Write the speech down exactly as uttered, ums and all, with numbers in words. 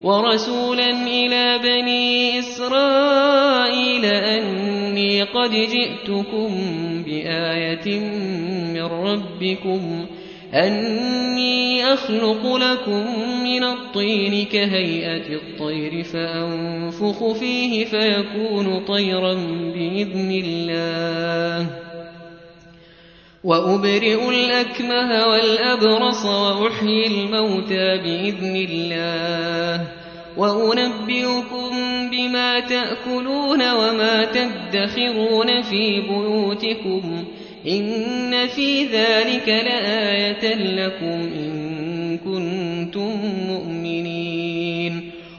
ورسولا إلى بني إسرائيل أني قد جئتكم بآية من ربكم أني أخلق لكم من الطين كهيئة الطير فأنفخ فيه فيكون طيرا بإذن الله وأبرئ الأكمه والأبرص وأحيي الموتى بإذن الله وأنبئكم بما تأكلون وما تدخرون في بيوتكم إن في ذلك لآية لكم إن